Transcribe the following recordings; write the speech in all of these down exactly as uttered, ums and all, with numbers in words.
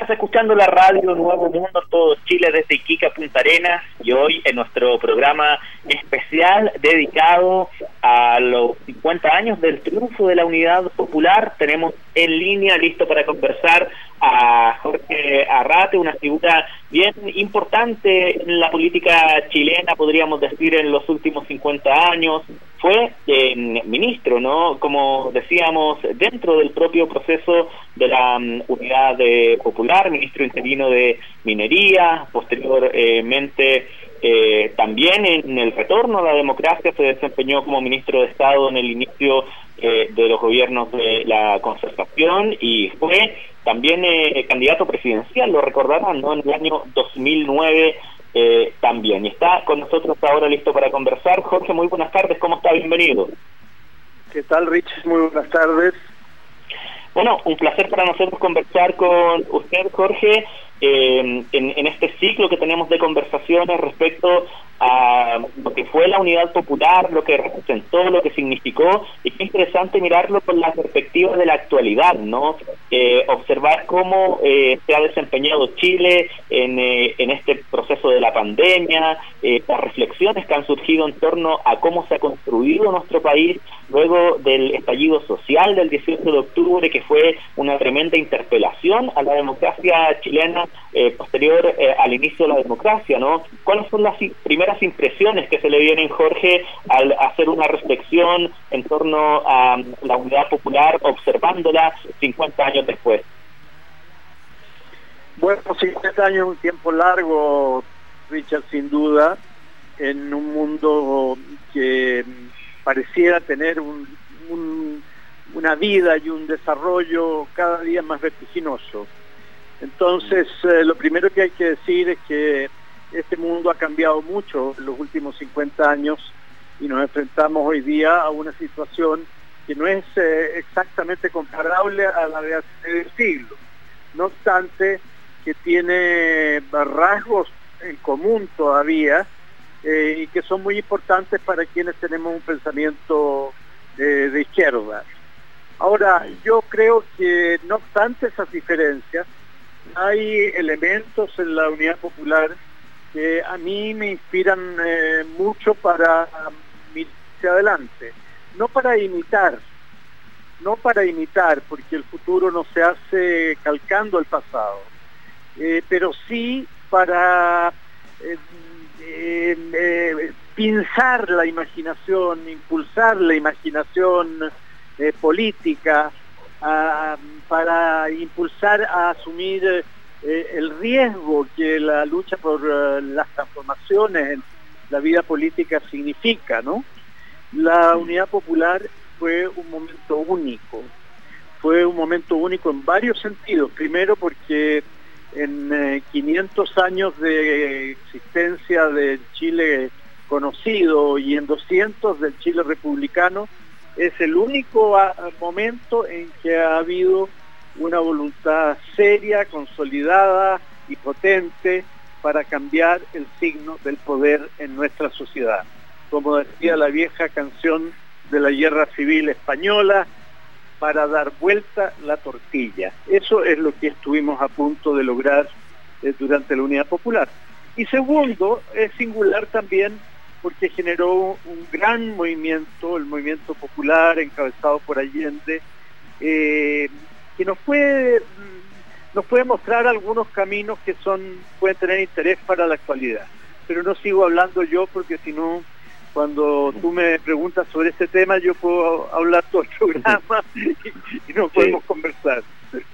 Estás escuchando la radio Nuevo Mundo, todo Chile desde Iquique a Punta Arenas, y hoy en nuestro programa especial dedicado a los cincuenta años del triunfo de la Unidad Popular, tenemos en línea, listo para conversar, a Jorge Arrate, una figura bien importante en la política chilena, podríamos decir, en los últimos cincuenta años. Fue eh, ministro, ¿no? Como decíamos, dentro del propio proceso de la um, Unidad de Popular, ministro interino de Minería, posteriormente eh, también en el retorno a la democracia se desempeñó como ministro de Estado en el inicio eh, de los gobiernos de la Concertación y fue también eh, candidato presidencial, lo recordarán, ¿no? En el año dos mil nueve eh, también. Y está con nosotros ahora listo para conversar. Jorge, muy buenas tardes, ¿cómo está? Bienvenido. ¿Qué tal, Rich? Muy buenas tardes. Bueno, un placer para nosotros conversar con usted, Jorge, eh, en, en este ciclo que tenemos de conversaciones respecto a lo que fue la Unidad Popular, lo que representó, lo que significó, y qué interesante mirarlo con la perspectiva de la actualidad, ¿no? Eh, observar cómo eh, se ha desempeñado Chile en, eh, en este proceso de la pandemia, eh, las reflexiones que han surgido en torno a cómo se ha construido nuestro país luego del estallido social del dieciocho de octubre, que fue una tremenda interpelación a la democracia chilena eh, posterior eh, al inicio de la democracia, ¿no? ¿Cuáles son las primeras impresiones que se le vienen, Jorge, al hacer una reflexión en torno a la Unidad Popular, observándola cincuenta años después? Bueno, cincuenta años es un tiempo largo, Richard, sin duda, en un mundo que pareciera tener un, un, una vida y un desarrollo cada día más vertiginoso. Entonces, eh, lo primero que hay que decir es que este mundo ha cambiado mucho en los últimos cincuenta años y nos enfrentamos hoy día a una situación que no es eh, exactamente comparable a la de hace siglos. No obstante, que tiene rasgos en común todavía eh, y que son muy importantes para quienes tenemos un pensamiento eh, de izquierda. Ahora, yo creo que no obstante esas diferencias, hay elementos en la Unidad Popular que a mí me inspiran eh, mucho para mirar hacia adelante, no para imitar, no para imitar, porque el futuro no se hace calcando el pasado, eh, pero sí para eh, eh, eh, pinzar la imaginación, impulsar la imaginación eh, política, a, para impulsar a asumir eh, Eh, el riesgo que la lucha por uh, las transformaciones en la vida política significa, ¿no? La Unidad Popular fue un momento único, fue un momento único en varios sentidos. Primero porque en eh, quinientos años de existencia del Chile conocido y en doscientos del Chile republicano, es el único a, a momento en que ha habido una voluntad seria, consolidada y potente para cambiar el signo del poder en nuestra sociedad. Como decía la vieja canción de la Guerra Civil Española, para dar vuelta la tortilla. Eso es lo que estuvimos a punto de lograr eh, durante la Unidad Popular. Y segundo, es singular también porque generó un gran movimiento, el movimiento popular encabezado por Allende, eh, que nos puede, nos puede mostrar algunos caminos que son pueden tener interés para la actualidad. Pero no sigo hablando yo porque si no, cuando tú me preguntas sobre este tema, yo puedo hablar todo el programa y, y no podemos sí. conversar.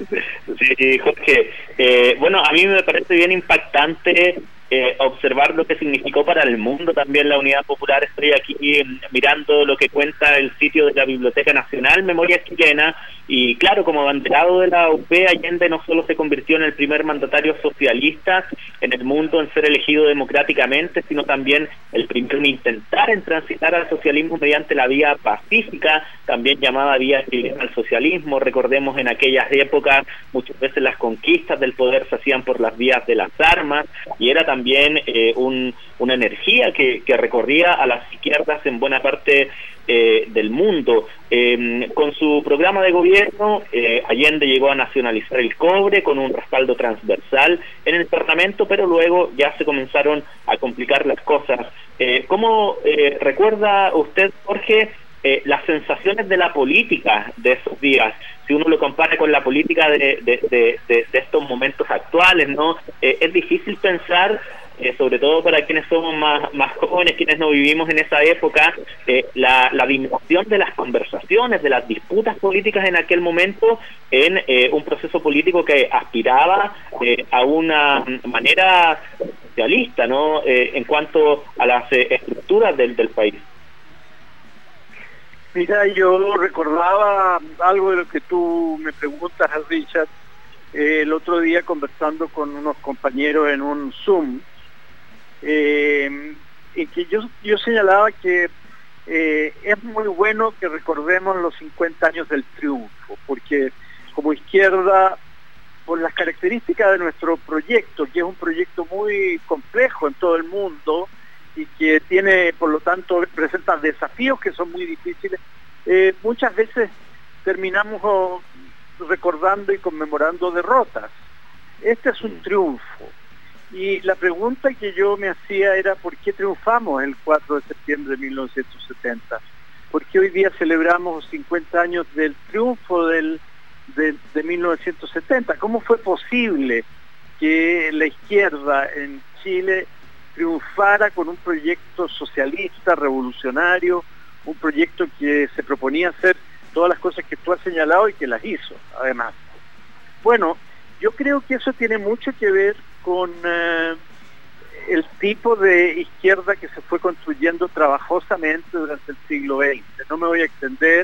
Sí, Jorge. Eh, bueno, a mí me parece bien impactante eh, observar lo que significó para el mundo también la Unidad Popular. Estoy aquí eh, mirando lo que cuenta el sitio de la Biblioteca Nacional, Memoria Chilena, y claro, como abanderado de la U P, Allende no solo se convirtió en el primer mandatario socialista en el mundo en ser elegido democráticamente, sino también el primero en intentar en transitar al socialismo mediante la vía pacífica, también llamada vía chilena al socialismo. Recordemos en aquellas épocas muchas veces las conquistas del poder se hacían por las vías de las armas, y era también también eh, un, una energía que, que recorría a las izquierdas en buena parte eh, del mundo. Eh, con su programa de gobierno, eh, Allende llegó a nacionalizar el cobre con un respaldo transversal en el Parlamento, pero luego ya se comenzaron a complicar las cosas. Eh, ¿Cómo eh, recuerda usted, Jorge, eh, las sensaciones de la política de esos días? Si uno lo compara con la política de, de, de, de, de estos momentos actuales, ¿no? Eh, es difícil pensar, eh, sobre todo para quienes somos más, más jóvenes, quienes no vivimos en esa época, eh, la, la disminución de las conversaciones, de las disputas políticas en aquel momento, en eh, un proceso político que aspiraba eh, a una manera socialista, ¿no? Eh, en cuanto a las eh, estructuras del, del país. Mira, yo recordaba algo de lo que tú me preguntas, Richard, eh, el otro día conversando con unos compañeros en un Zoom, eh, en que yo, yo señalaba que eh, es muy bueno que recordemos los cincuenta años del triunfo, porque como izquierda, por las características de nuestro proyecto, que es un proyecto muy complejo en todo el mundo, y que tiene, por lo tanto, presenta desafíos que son muy difíciles, eh, muchas veces terminamos oh, recordando y conmemorando derrotas. Este es un triunfo. Y la pregunta que yo me hacía era ¿por qué triunfamos el cuatro de septiembre de mil novecientos setenta? ¿Por qué hoy día celebramos cincuenta años del triunfo del, de, de mil novecientos setenta? ¿Cómo fue posible que la izquierda en Chile triunfara con un proyecto socialista, revolucionario, un proyecto que se proponía hacer todas las cosas que tú has señalado y que las hizo, además? Bueno, yo creo que eso tiene mucho que ver con eh, el tipo de izquierda que se fue construyendo trabajosamente durante el siglo veinte. No me voy a extender,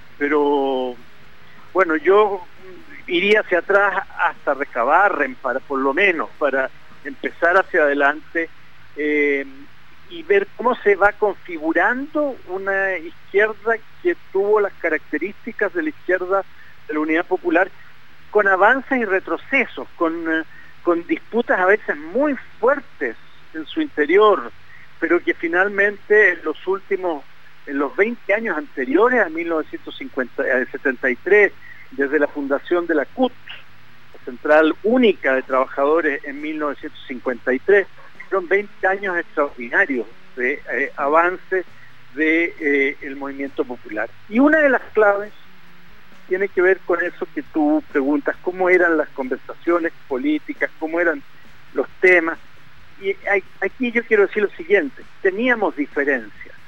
pero bueno, yo iría hacia atrás hasta Recabarren, para, por lo menos, para empezar hacia adelante, Eh, y ver cómo se va configurando una izquierda que tuvo las características de la izquierda de la Unidad Popular, con avances y retrocesos, con, eh, con disputas a veces muy fuertes en su interior, pero que finalmente en los últimos, en los veinte años anteriores a mil novecientos setenta y tres, desde la fundación de la C U T, la Central Única de Trabajadores, en mil novecientos cincuenta y tres, fueron veinte años extraordinarios de eh, avance del de, eh, movimiento popular. Y una de las claves tiene que ver con eso que tú preguntas, cómo eran las conversaciones políticas, cómo eran los temas. Y hay, aquí yo quiero decir lo siguiente: teníamos diferencias,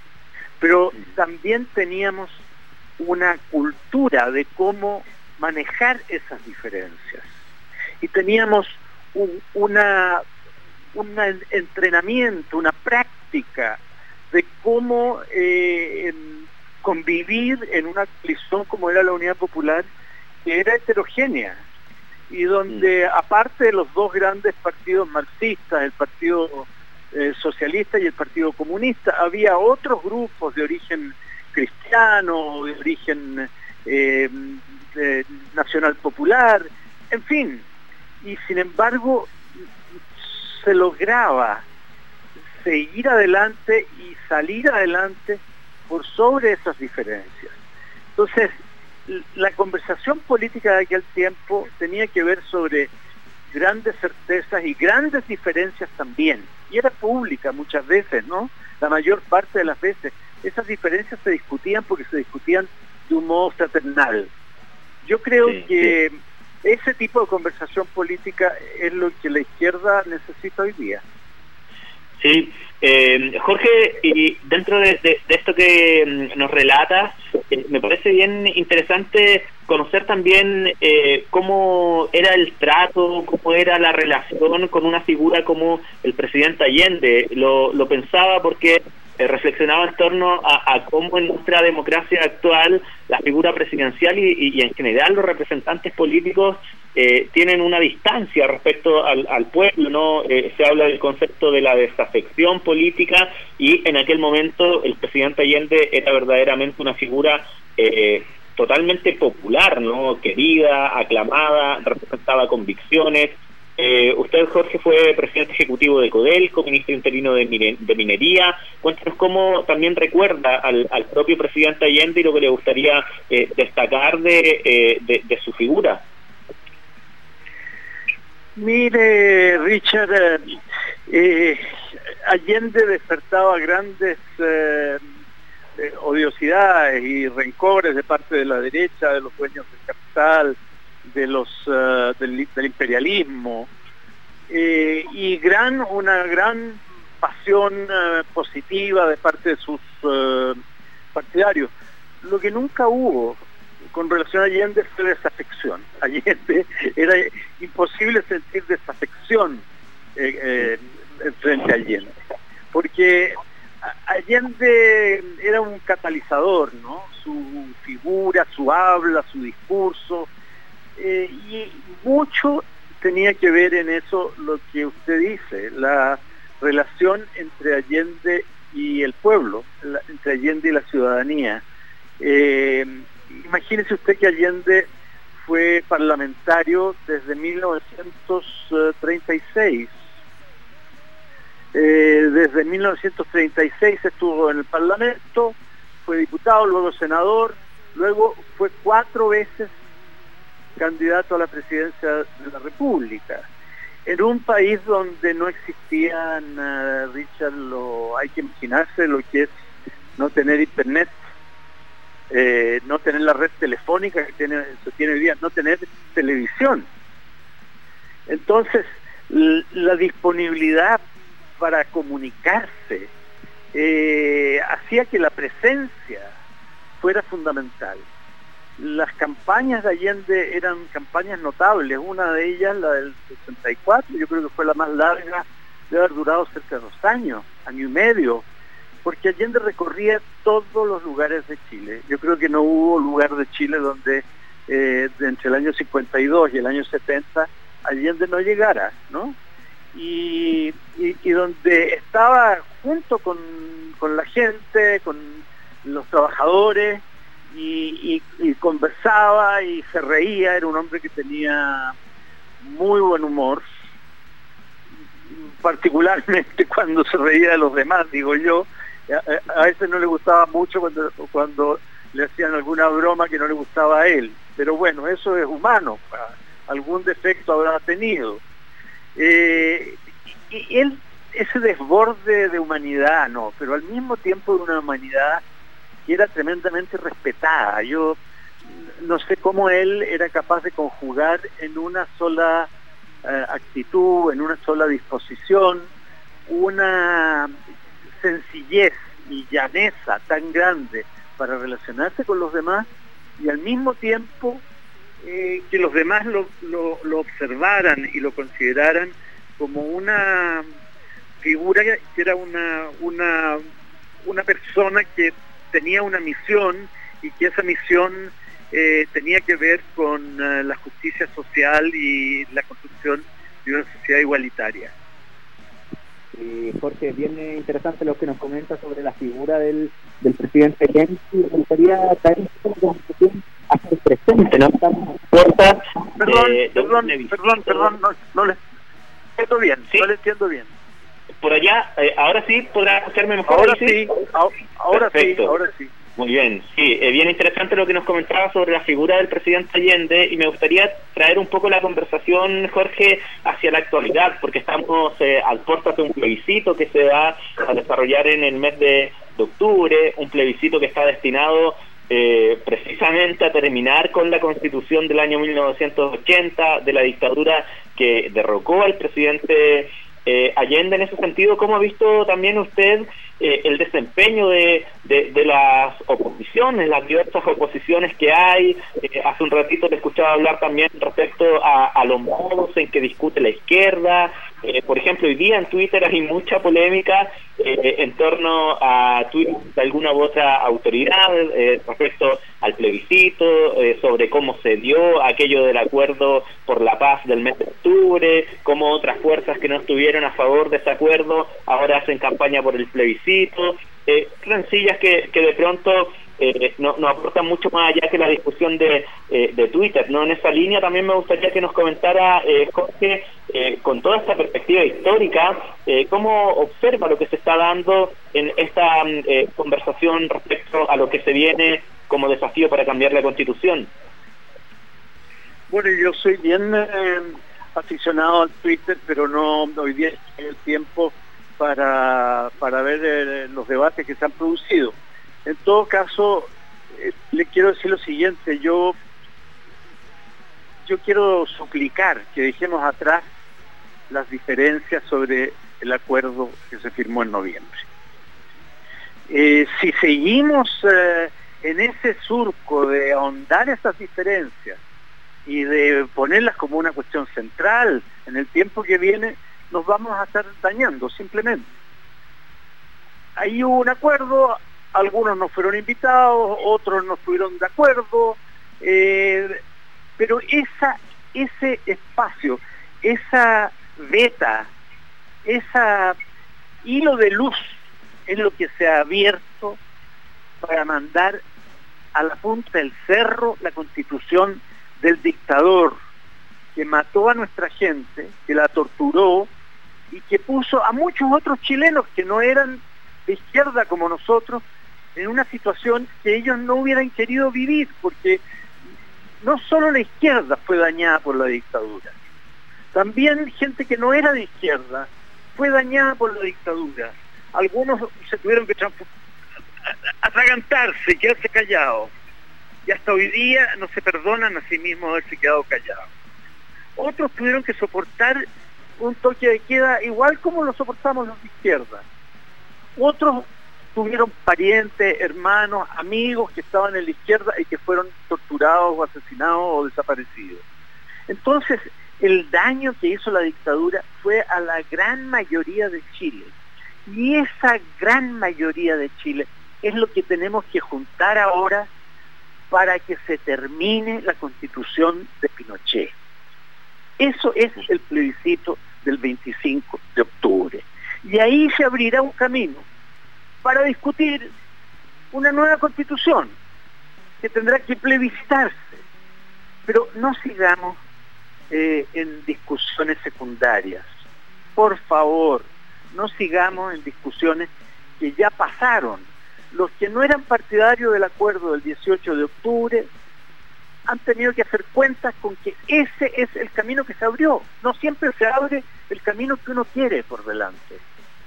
pero también teníamos una cultura de cómo manejar esas diferencias. Y teníamos un, una... un entrenamiento, una práctica de cómo eh, convivir en una coalición como era la Unidad Popular, que era heterogénea, y donde aparte de los dos grandes partidos marxistas, el Partido eh, Socialista y el Partido Comunista, había otros grupos de origen cristiano, de origen eh, de nacional popular, en fin, y sin embargo se lograba seguir adelante y salir adelante por sobre esas diferencias. Entonces, la conversación política de aquel tiempo tenía que ver sobre grandes certezas y grandes diferencias también, y era pública muchas veces, ¿no? La mayor parte de las veces esas diferencias se discutían porque se discutían de un modo fraternal. Yo creo sí, que sí. Ese tipo de conversación política es lo que la izquierda necesita hoy día. Sí, eh, Jorge, y dentro de, de, de esto que nos relatas, eh, me parece bien interesante conocer también eh, cómo era el trato, cómo era la relación con una figura como el presidente Allende. Lo, lo pensaba porque eh, reflexionaba en torno a, a cómo en nuestra democracia actual la figura presidencial y, y, y en general los representantes políticos Eh, tienen una distancia respecto al, al pueblo, ¿no? Eh, se habla del concepto de la desafección política, y en aquel momento el presidente Allende era verdaderamente una figura eh, totalmente popular, ¿no? Querida, aclamada, representaba convicciones, Eh, usted, Jorge, fue presidente ejecutivo de Codelco, ministro interino de, mine de Minería. Cuéntanos cómo también recuerda al, al propio presidente Allende y lo que le gustaría eh, destacar de, eh, de, de su figura. Mire, Richard, eh, Allende despertaba grandes eh, eh, odiosidades y rencores de parte de la derecha, de los dueños del capital, de los uh, del, del imperialismo, eh, y gran una gran pasión uh, positiva de parte de sus uh, partidarios. Lo que nunca hubo con relación a Allende fue desafección. Allende era imposible sentir desafección eh, eh, frente a Allende, porque Allende era un catalizador, ¿no? Su figura, su habla, su discurso, Eh, y mucho tenía que ver en eso lo que usted dice, la relación entre Allende y el pueblo, la, entre Allende y la ciudadanía. Eh, imagínese usted que Allende fue parlamentario desde mil novecientos treinta y seis. Eh, desde mil novecientos treinta y seis estuvo en el Parlamento, fue diputado, luego senador, luego fue cuatro veces candidato a la presidencia de la República, en un país donde no existían, uh, Richard, lo, hay que imaginarse lo que es no tener internet, eh, no tener la red telefónica que tiene, se tiene hoy día, no tener televisión. Entonces, la disponibilidad para comunicarse eh, hacía que la presencia fuera fundamental. Las campañas de Allende eran campañas notables, una de ellas, la del sesenta y cuatro, yo creo que fue la más larga, debe haber durado cerca de dos años, año y medio, porque Allende recorría todos los lugares de Chile. Yo creo que no hubo lugar de Chile donde eh, de entre el año cincuenta y dos y el año setenta Allende no llegara, ¿no? Y, y, y donde estaba junto con, con la gente, con los trabajadores, Y, y, y conversaba y se reía, era un hombre que tenía muy buen humor, particularmente cuando se reía de los demás, digo yo. A, a veces no le gustaba mucho cuando, cuando le hacían alguna broma que no le gustaba a él, pero bueno, eso es humano, algún defecto habrá tenido. Eh, y él, ese desborde de humanidad, no, pero al mismo tiempo de una humanidad que era tremendamente respetada. Yo no sé cómo él era capaz de conjugar en una sola eh, actitud, en una sola disposición, una sencillez y llaneza tan grande para relacionarse con los demás, y al mismo tiempo eh, que los demás lo, lo, lo observaran y lo consideraran como una figura que era una, una, una persona que tenía una misión, y que esa misión eh, tenía que ver con uh, la justicia social y la construcción de una sociedad igualitaria. Eh, Jorge, bien interesante lo que nos comenta sobre la figura del, del presidente Allende. Me gustaría traer una conversación hacia el presente, ¿no? Corta, perdón, eh, perdón, perdón, perdón, no, no le entiendo bien, ¿sí? No le entiendo bien. Por allá, eh, ahora sí, ¿podrá escucharme mejor? Ahora sí, sí. ahora Perfecto. sí, ahora sí. Muy bien, sí, eh, bien interesante lo que nos comentaba sobre la figura del presidente Allende, y me gustaría traer un poco la conversación, Jorge, hacia la actualidad, porque estamos eh, al puertas de un plebiscito que se va a desarrollar en el mes de, de octubre, un plebiscito que está destinado eh, precisamente a terminar con la Constitución del año mil novecientos ochenta, de la dictadura que derrocó al presidente Eh, Allende. En ese sentido, ¿cómo ha visto también usted eh, el desempeño de, de, de las oposiciones, las diversas oposiciones que hay? Eh, hace un ratito te escuchaba hablar también respecto a, a los modos en que discute la izquierda. Eh, por ejemplo, hoy día en Twitter hay mucha polémica eh, en torno a Twitter de alguna u otra autoridad eh, respecto al plebiscito, eh, sobre cómo se dio aquello del acuerdo por la paz del mes de octubre, cómo otras fuerzas que no estuvieron a favor de ese acuerdo ahora hacen campaña por el plebiscito, eh, rencillas que, que de pronto eh, no, no aportan mucho más allá que la discusión de, eh, de Twitter, ¿no? En esa línea también me gustaría que nos comentara, eh, Jorge, eh, con toda esta perspectiva histórica, eh, ¿cómo observa lo que se está dando en esta eh, conversación respecto a lo que se viene como desafío para cambiar la Constitución? Bueno, yo soy bien eh, aficionado al Twitter, pero no hoy día tengo el tiempo para, para ver eh, los debates que se han producido. En todo caso, eh, le quiero decir lo siguiente, yo, yo quiero suplicar que dejemos atrás las diferencias sobre el acuerdo que se firmó en noviembre. Eh, si seguimos eh, en ese surco de ahondar esas diferencias y de ponerlas como una cuestión central en el tiempo que viene, nos vamos a estar dañando simplemente. Ahí hubo un acuerdo, algunos no fueron invitados, otros no estuvieron de acuerdo, eh, pero esa, ese espacio, esa veta, ese hilo de luz es lo que se ha abierto para mandar a la punta del cerro la Constitución del dictador que mató a nuestra gente, que la torturó y que puso a muchos otros chilenos que no eran de izquierda como nosotros en una situación que ellos no hubieran querido vivir, porque no solo la izquierda fue dañada por la dictadura, también gente que no era de izquierda fue dañada por la dictadura. Algunos se tuvieron que atragantarse, quedarse callados, y hasta hoy día no se perdonan a sí mismos haberse quedado callados. Otros tuvieron que soportar un toque de queda igual como lo soportamos los de izquierda. Otros tuvieron parientes, hermanos, amigos que estaban en la izquierda y que fueron torturados o asesinados o desaparecidos. Entonces, el daño que hizo la dictadura fue a la gran mayoría de Chile. Y esa gran mayoría de Chile es lo que tenemos que juntar ahora para que se termine la Constitución de Pinochet. Eso es el plebiscito del veinticinco de octubre. Y ahí se abrirá un camino para discutir una nueva Constitución que tendrá que plebiscitarse. Pero no sigamos eh, en discusiones secundarias. Por favor, no sigamos en discusiones que ya pasaron. Los que no eran partidarios del acuerdo del dieciocho de octubre han tenido que hacer cuentas con que ese es el camino que se abrió. No siempre se abre el camino que uno quiere por delante.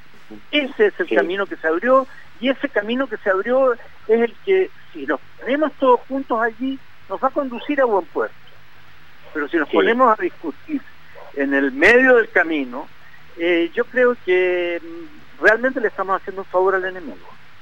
Ese es el sí. camino que se abrió, y ese camino que se abrió es el que, si nos ponemos todos juntos allí, nos va a conducir a buen puerto. Pero si nos sí. ponemos a discutir en el medio del camino, eh, yo creo que realmente le estamos haciendo un favor al enemigo.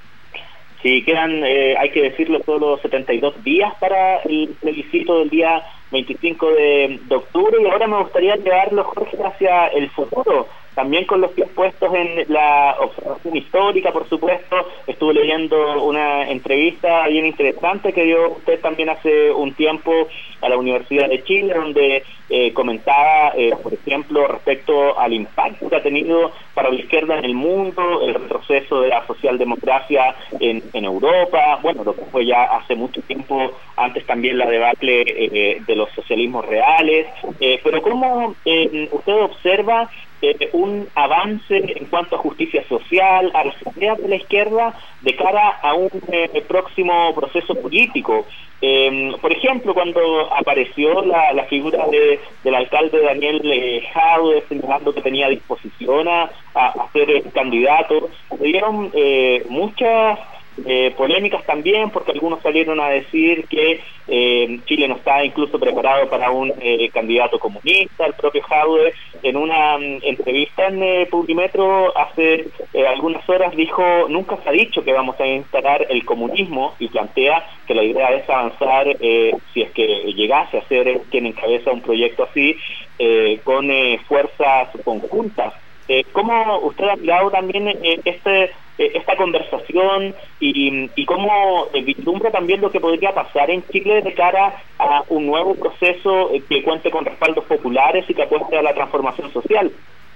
Sí, quedan, eh, hay que decirlo, solo setenta y dos días para el plebiscito del día veinticinco de octubre, y ahora me gustaría llevarlo, Jorge, hacia el futuro, también con los pies puestos en la observación histórica, por supuesto. Estuve leyendo una entrevista bien interesante que dio usted también hace un tiempo a la Universidad de Chile, donde eh, comentaba, eh, por ejemplo, respecto al impacto que ha tenido para la izquierda en el mundo, el retroceso de la socialdemocracia en, en Europa, bueno, lo que fue ya hace mucho tiempo, antes también la debacle eh, de los socialismos reales, eh, pero cómo eh, usted observa Eh, un avance en cuanto a justicia social, a las ideas de la izquierda de cara a un eh, próximo proceso político. Eh, por ejemplo, cuando apareció la, la figura de, del alcalde Daniel eh, Jadwe, señalando que tenía disposición a, a ser eh, candidato, se dieron eh, muchas Eh, polémicas también, porque algunos salieron a decir que eh, Chile no está incluso preparado para un eh, candidato comunista. El propio Jadwe, en una um, entrevista en eh, Publimetro hace eh, algunas horas, dijo: nunca se ha dicho que vamos a instalar el comunismo, y plantea que la idea es avanzar, eh, si es que llegase a ser quien encabeza un proyecto así, eh, con eh, fuerzas conjuntas. Eh, ¿Cómo usted ha mirado también eh, este, eh, esta conversación y, y cómo eh, vislumbra también lo que podría pasar en Chile de cara a un nuevo proceso eh, que cuente con respaldos populares y que apueste a la transformación social?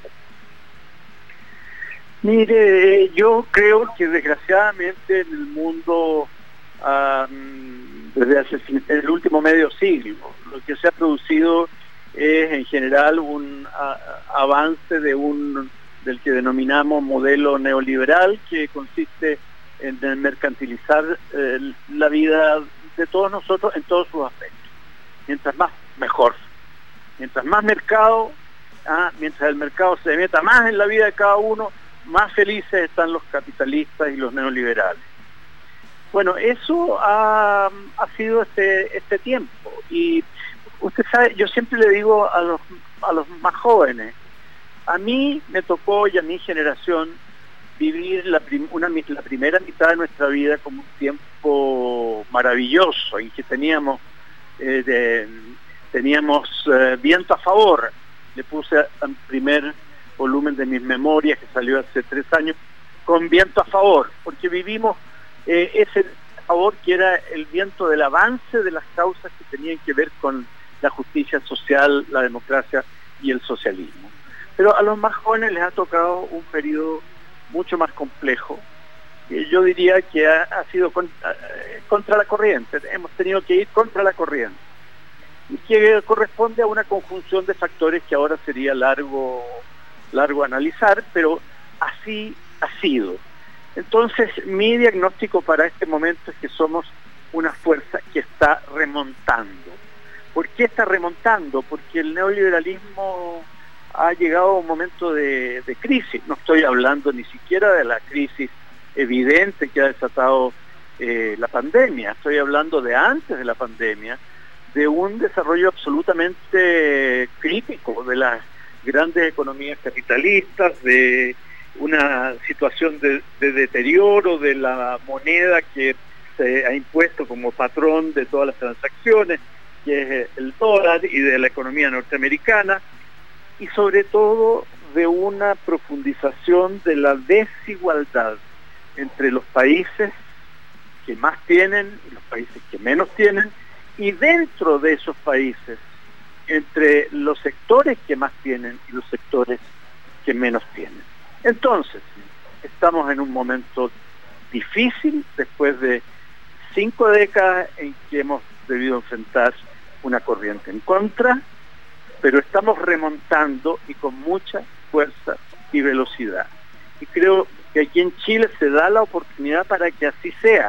Mire, yo creo que desgraciadamente en el mundo, um, desde hace el último medio siglo, lo que se ha producido es en general un a, avance de un del que denominamos modelo neoliberal, que consiste en, en mercantilizar eh, la vida de todos nosotros en todos sus aspectos. Mientras más, mejor. Mientras más mercado, ah, mientras el mercado se meta más en la vida de cada uno, más felices están los capitalistas y los neoliberales. Bueno, eso ha, ha sido este, este tiempo. Y usted sabe, yo siempre le digo a los, a los más jóvenes, a mí me tocó y a mi generación vivir la, prim una, la primera mitad de nuestra vida como un tiempo maravilloso, en que teníamos, eh, de, teníamos eh, viento a favor. Le puse al primer volumen de mis memorias, que salió hace tres años, con viento a favor, porque vivimos eh, ese a favor que era el viento del avance de las causas que tenían que ver con la justicia social, la democracia y el socialismo. Pero a los más jóvenes les ha tocado un periodo mucho más complejo. Yo diría que ha, ha sido contra, contra la corriente, hemos tenido que ir contra la corriente, y que corresponde a una conjunción de factores que ahora sería largo, largo analizar, pero así ha sido. Entonces, mi diagnóstico para este momento es que somos una fuerza que está remontando. ¿Por qué está remontando? Porque el neoliberalismo ha llegado a un momento de, de crisis. No estoy hablando ni siquiera de la crisis evidente que ha desatado eh, la pandemia, estoy hablando de antes de la pandemia, de un desarrollo absolutamente crítico de las grandes economías capitalistas, de una situación de, de deterioro de la moneda que se ha impuesto como patrón de todas las transacciones, que es el dólar, y de la economía norteamericana, y sobre todo de una profundización de la desigualdad entre los países que más tienen y los países que menos tienen, y dentro de esos países entre los sectores que más tienen y los sectores que menos tienen. Entonces, estamos en un momento difícil después de cinco décadas en que hemos debido enfrentar una corriente en contra, pero estamos remontando y con mucha fuerza y velocidad. Y creo que aquí en Chile se da la oportunidad para que así sea,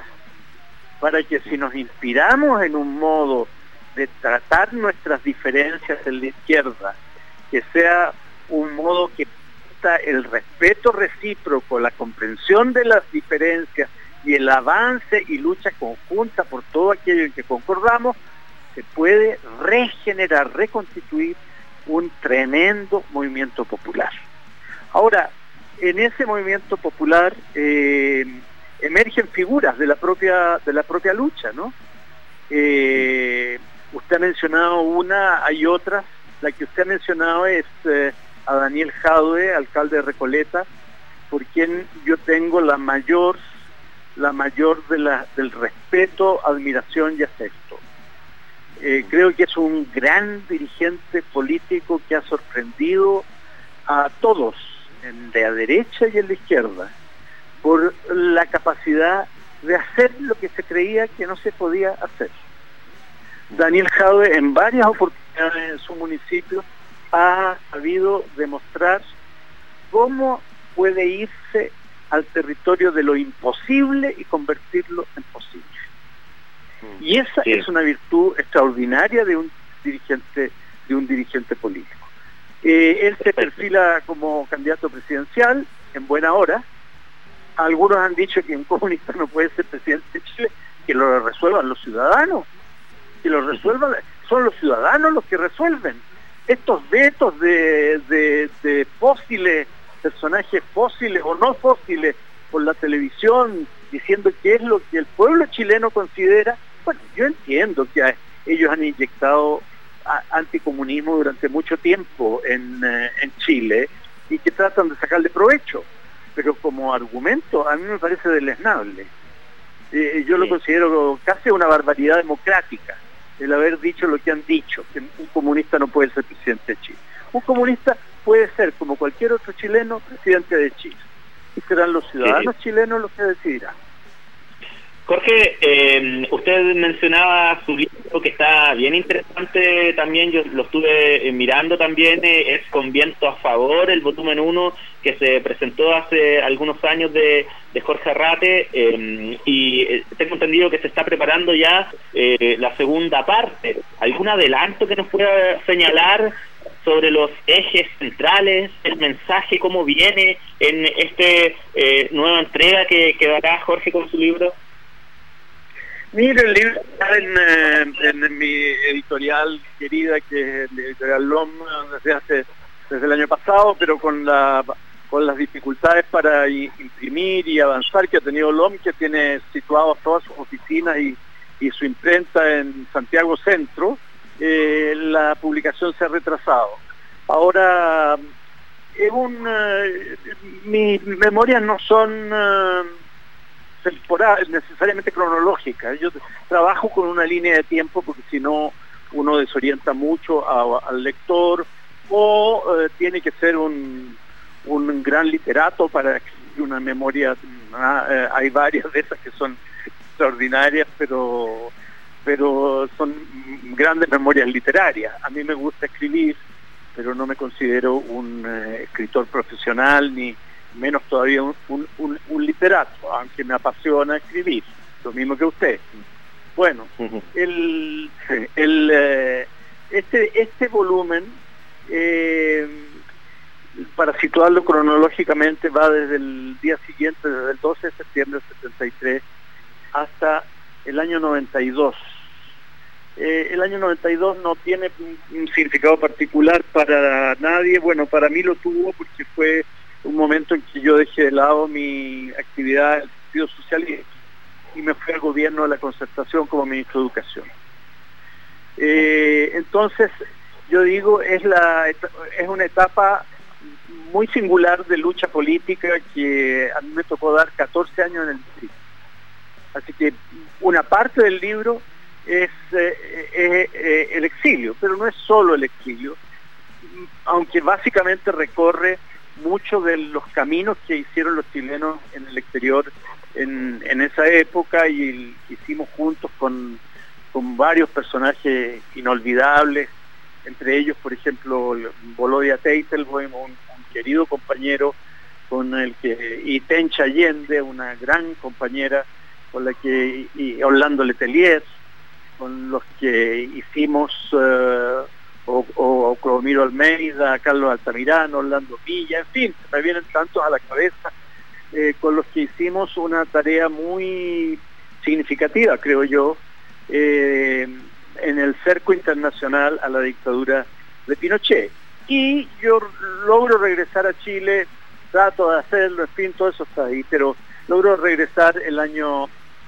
para que si nos inspiramos en un modo de tratar nuestras diferencias en la izquierda, que sea un modo que permita el respeto recíproco, la comprensión de las diferencias y el avance y lucha conjunta por todo aquello en que concordamos, se puede regenerar, reconstituir un tremendo movimiento popular. Ahora, en ese movimiento popular eh, emergen figuras de la propia de la propia lucha, ¿no? Eh, usted ha mencionado una, hay otras. La que usted ha mencionado es eh, a Daniel Jadwe, alcalde de Recoleta, por quien yo tengo la mayor, la mayor de la, del respeto, admiración y afecto. Eh, creo que es un gran dirigente político que ha sorprendido a todos, en la derecha y en la izquierda, por la capacidad de hacer lo que se creía que no se podía hacer. Daniel Jadwe en varias oportunidades en su municipio ha sabido demostrar cómo puede irse al territorio de lo imposible y convertirlo en posible. Y esa sí es una virtud extraordinaria de un dirigente, de un dirigente político. Eh, él se perfila como candidato presidencial en buena hora. Algunos han dicho que un comunista no puede ser presidente de Chile, que lo resuelvan los ciudadanos, que lo resuelvan, son los ciudadanos los que resuelven. Estos vetos de, de, de fósiles, personajes fósiles o no fósiles por la televisión, diciendo qué es lo que el pueblo chileno considera. Bueno, yo entiendo que a, ellos han inyectado a, anticomunismo durante mucho tiempo en, eh, en Chile y que tratan de sacarle provecho, pero como argumento a mí me parece deleznable. Eh, yo sí. lo considero casi una barbaridad democrática, el haber dicho lo que han dicho, que un comunista no puede ser presidente de Chile. Un comunista puede ser, como cualquier otro chileno, presidente de Chile, y serán los ciudadanos sí. chilenos los que decidirán. Jorge, eh, usted mencionaba su libro que está bien interesante también, yo lo estuve mirando también, eh, es Con viento a favor, el volumen uno que se presentó hace algunos años de, de Jorge Arrate, eh, y tengo entendido que se está preparando ya eh, la segunda parte. ¿Algún adelanto que nos pueda señalar sobre los ejes centrales, el mensaje, cómo viene en este eh, nueva entrega que, que dará Jorge con su libro? Mire, el libro está en, eh, en mi editorial querida, que es la editorial L O M, desde hace desde el año pasado, pero con la con las dificultades para imprimir y avanzar que ha tenido L O M, que tiene situadas todas sus oficinas y, y su imprenta en Santiago Centro, eh, la publicación se ha retrasado. Ahora, es un, eh, mis memorias no son Uh, temporal, necesariamente cronológica. Yo trabajo con una línea de tiempo porque si no uno desorienta mucho a, al lector, o eh, tiene que ser un, un gran literato para escribir una memoria. Ah, eh, hay varias de esas que son extraordinarias, pero pero son grandes memorias literarias. A mí me gusta escribir, pero no me considero un eh, escritor profesional, ni menos todavía un, un, un, un literato, aunque me apasiona escribir, lo mismo que usted. Bueno, uh-huh. el, el, eh, este, este volumen, eh, para situarlo cronológicamente, va desde el día siguiente, desde el doce de septiembre del setenta y tres, hasta el año noventa y dos. Eh, el año noventa y dos no tiene un, un significado particular para nadie. Bueno, para mí lo tuvo porque fue un momento en que yo dejé de lado mi actividad del Partido Socialista y me fui al gobierno de la Concertación como ministro de Educación. Eh, entonces, yo digo, es, la, es una etapa muy singular de lucha política que a mí me tocó dar catorce años en el distrito. Así que una parte del libro es eh, eh, eh, el exilio, pero no es solo el exilio, aunque básicamente recorre muchos de los caminos que hicieron los chilenos en el exterior en, en esa época, y hicimos juntos con, con varios personajes inolvidables, entre ellos, por ejemplo, Volodya Teitelboim, un, un querido compañero con el que, y Tencha Allende, una gran compañera con la que, y Orlando Letelier, con los que hicimos uh, o, o, o Clodomiro Almeida, Carlos Altamirano, Orlando Villa, en fin, me vienen tantos a la cabeza, eh, con los que hicimos una tarea muy significativa, creo yo, eh, en el cerco internacional a la dictadura de Pinochet. Y yo logro regresar a Chile, trato de hacerlo, en fin, todo eso está ahí, pero logro regresar el año,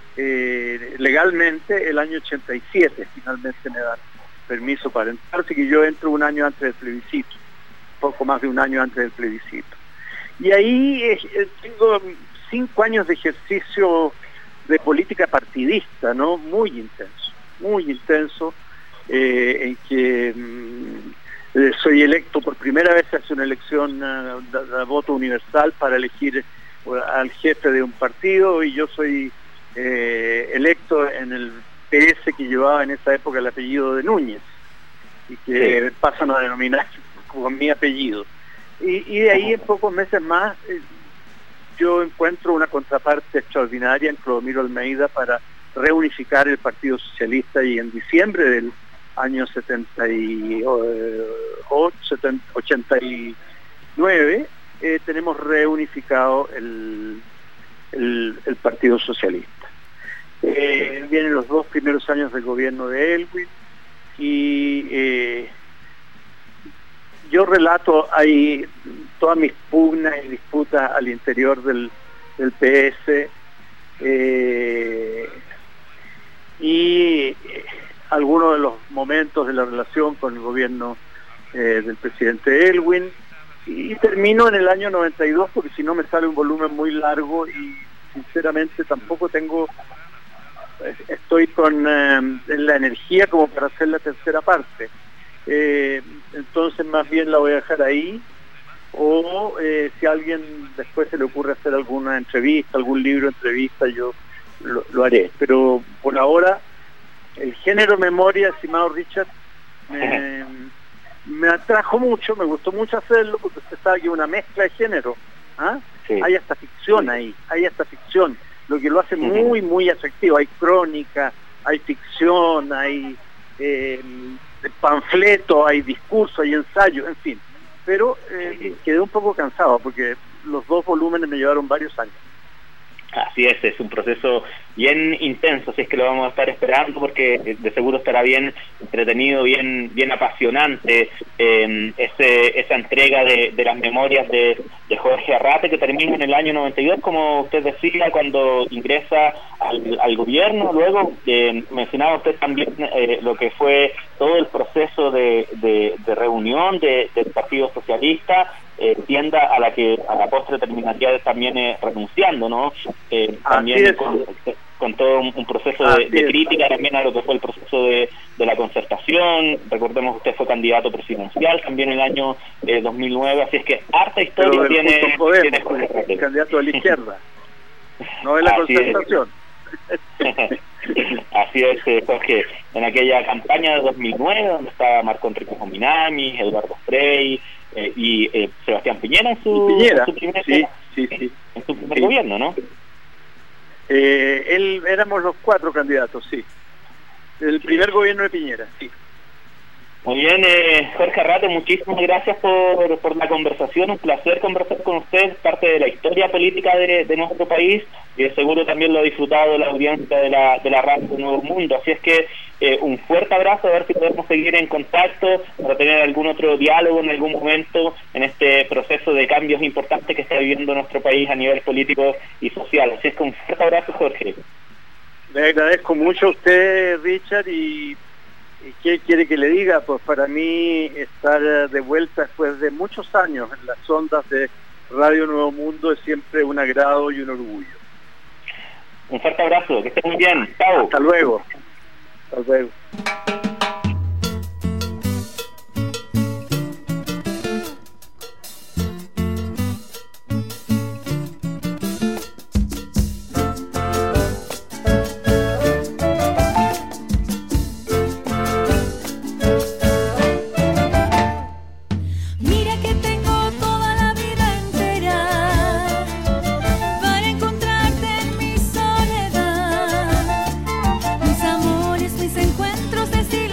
eh, legalmente, el año ochenta y siete, finalmente me dan permiso para entrar, así que yo entro un año antes del plebiscito, poco más de un año antes del plebiscito. Y ahí eh, tengo cinco años de ejercicio de política partidista, ¿no? Muy intenso, muy intenso, eh, en que mm, eh, soy electo por primera vez, hace una elección uh, de, de voto universal para elegir uh, al jefe de un partido, y yo soy eh, electo en el P S que llevaba en esa época el apellido de Núñez, y que sí. pasan a denominar con mi apellido. Y, y de ahí en pocos meses más eh, yo encuentro una contraparte extraordinaria en Clodomiro Almeida para reunificar el Partido Socialista, y en diciembre del año setenta y ocho, ochenta y nueve eh, tenemos reunificado el, el, el Partido Socialista. Eh, vienen los dos primeros años del gobierno de Aylwin, y eh, yo relato ahí todas mis pugnas y disputas al interior del, del P S, eh, y eh, algunos de los momentos de la relación con el gobierno eh, del presidente Aylwin, y termino en el año noventa y dos, porque si no me sale un volumen muy largo y sinceramente tampoco tengo, estoy con eh, la energía como para hacer la tercera parte. Eh, entonces más bien la voy a dejar ahí, o eh, si a alguien después se le ocurre hacer alguna entrevista, algún libro entrevista, yo lo, lo haré. Pero por ahora, el género memoria, estimado Richard, me, me atrajo mucho, me gustó mucho hacerlo, porque usted sabe que es una mezcla de género. ¿Ah? Sí. Hay hasta ficción ahí, hay hasta ficción, lo que lo hace muy, muy atractivo. Hay crónica, hay ficción, hay eh, panfleto, hay discurso, hay ensayo, en fin. Pero eh, quedé un poco cansado porque los dos volúmenes me llevaron varios años. Así es, es un proceso bien intenso, así es que lo vamos a estar esperando porque de seguro estará bien entretenido, bien bien apasionante eh, ese, esa entrega de, de las memorias de, de Jorge Arrate, que termina en el año noventa y dos, como usted decía, cuando ingresa al, al gobierno. Luego eh, mencionaba usted también eh, lo que fue todo el proceso de, de, de reunión de, del Partido Socialista, eh, tienda a la que a la postre terminaría también eh, renunciando, ¿no? Eh, también con, con todo un, un proceso de, de crítica también a lo que fue el proceso de, de la concertación. Recordemos que usted fue candidato presidencial también en el año eh, dos mil nueve, así es que harta historia tiene, Podemos, tiene el candidato de la izquierda, no de la así concertación. Es. Así es, Jorge, en aquella campaña de dos mil nueve donde estaba Marco Enrique Jominami, Eduardo Frei eh, y eh, Sebastián Piñera en su, Piñera, en su primer, sí, sí, sí. En su primer sí. gobierno, ¿no? Eh, él, éramos los cuatro candidatos, sí. El primer gobierno de Piñera, sí. Muy bien, eh, Jorge Arrate, muchísimas gracias por, por la conversación, un placer conversar con usted, parte de la historia política de, de nuestro país, y de seguro también lo ha disfrutado la audiencia de la, de la radio Nuevo Mundo, así es que eh, un fuerte abrazo, a ver si podemos seguir en contacto para tener algún otro diálogo en algún momento en este proceso de cambios importantes que está viviendo nuestro país a nivel político y social, así es que un fuerte abrazo, Jorge. Le agradezco mucho a usted, Richard, y ¿qué quiere que le diga? Pues para mí estar de vuelta después de muchos años en las ondas de Radio Nuevo Mundo es siempre un agrado y un orgullo. Un fuerte abrazo, que esté muy bien. Chao. Hasta luego. Hasta luego. Mis amores, mis encuentros de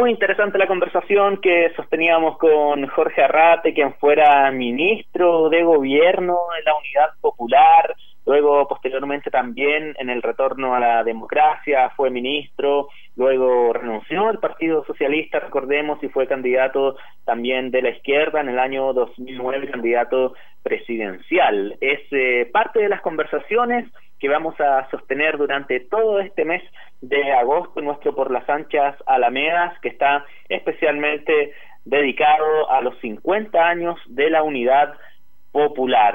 muy interesante la conversación que sosteníamos con Jorge Arrate, quien fuera ministro de Gobierno en la Unidad Popular, luego posteriormente también en el retorno a la democracia fue ministro, luego renunció al Partido Socialista, recordemos, y fue candidato también de la izquierda en el año dos mil nueve, candidato presidencial. Es eh, parte de las conversaciones que vamos a sostener durante todo este mes de agosto en nuestro Por las Anchas Alamedas, que está especialmente dedicado a los cincuenta años de la Unidad Popular.